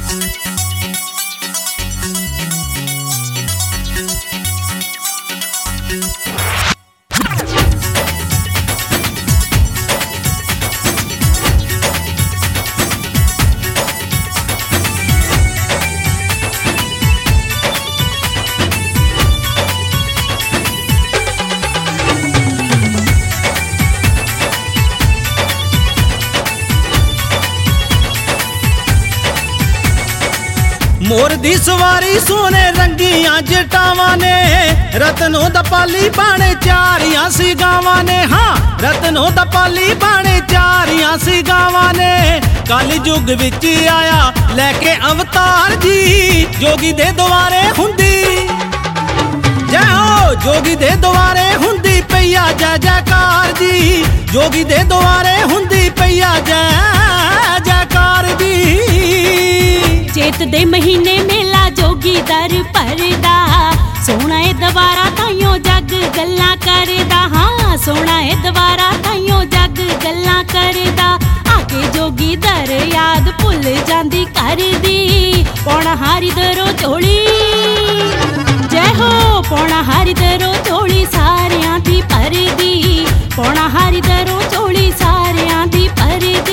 मोर दी सवारी सोने रंगियां जटावां ने, रतनों दा पाली बाणे चारियां सी गावां ने। हाँ रतनों दा पाली बाणे चारियां सी गावां ने। कल युग विच आया लैके अवतार जी, जोगी दे द्वारे हुंदी जय हो, जोगी दे द्वारे हुंदी पईया जय जयकार जी, जोगी दे द्वारे हुंदी पईया जय जयकार जी। चेत दे महीने मेला जोगी दर भरदा, सोना ए दवारा ताइयों जग गल्लां करदा। हाँ सोना ए दवारा ताइयों जग गल्लां करदा। आके जोगी दर याद भुल जांदी करदी, पौना हारी दरों झोली जय हो, पौना हारी दरों झोली सारियां दी भरदी, पौना हारी दरों झोली सारियां दी भरदी।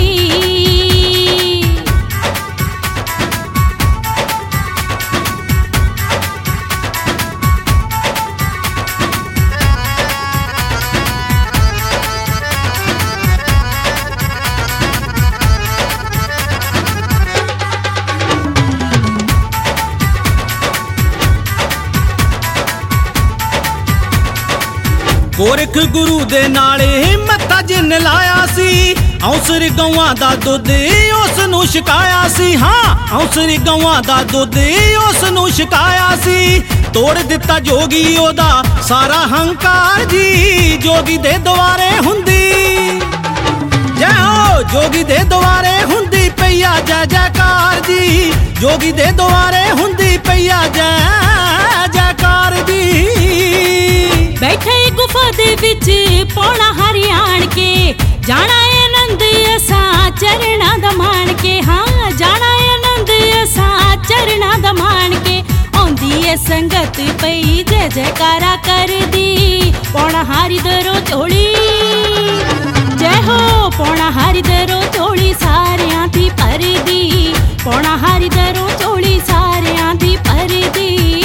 गोरख गुरु दे नाले मत्था जिन लाया सी, औसर गवां दा दुध उस नूं छकाया सी। हाँ औसर गवां दा दुध उस नूं छकाया सी। तोड़ दिता जोगी ओदा सारा हंकार जी, जोगी दे द्वारे हुंदी जय हो, जोगी दे द्वारे हुंदी पईया जय जयकार जी, जोगी दे द्वारे हुंदी पईया जय जयकार जी। बैठे गुफा दे विच पौना हारी आण के, जाना है आनंद असां चरना दा मान के। हाँ जाना है आनंद असां चरना दा मान के। आंदी है संगत पई जय जयकारा कर दी, पौना हारी दरों झोली जय हो, पौना हारी दरों झोली सारियां दी भरदी, पौना हारी दरों झोली सारियां दी भरदी।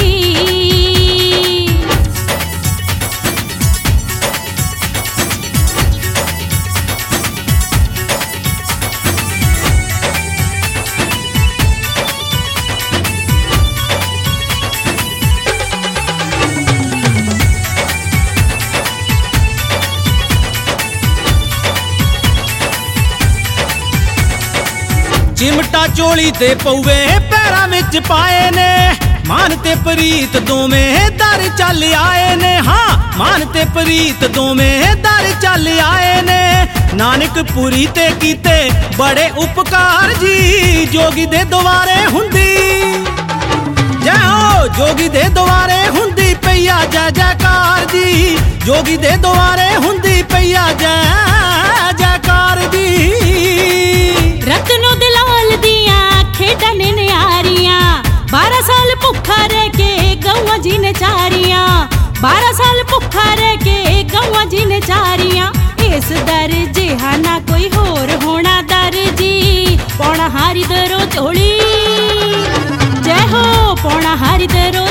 चिमटा चोली ते पौवे पैरां विच पाए ने, मान ते प्रीत दोवें दर चल आए ने। हाँ मान ते प्रीत दोवें दर चल आए ने। नानकपुरी ते कीते बड़े उपकार जी, जोगी दे द्वारे हुंदी जय हो, जोगी दे द्वारे हुंदी पईया जय जयकार जी, जोगी दे द्वारे हुंदी पईया जय जयकार जी। रतनों दे लाल दियां खेडां ने न्यारियां, 12 साल भुखा रह के गौआं जी ने चारियां, 12 साल भुखा रह के गौआं जी ने चारियां। इस दर जिहा ना कोई होर होना दर जी, पौना हारी दरों झोली जय हो, पौना हारी दरों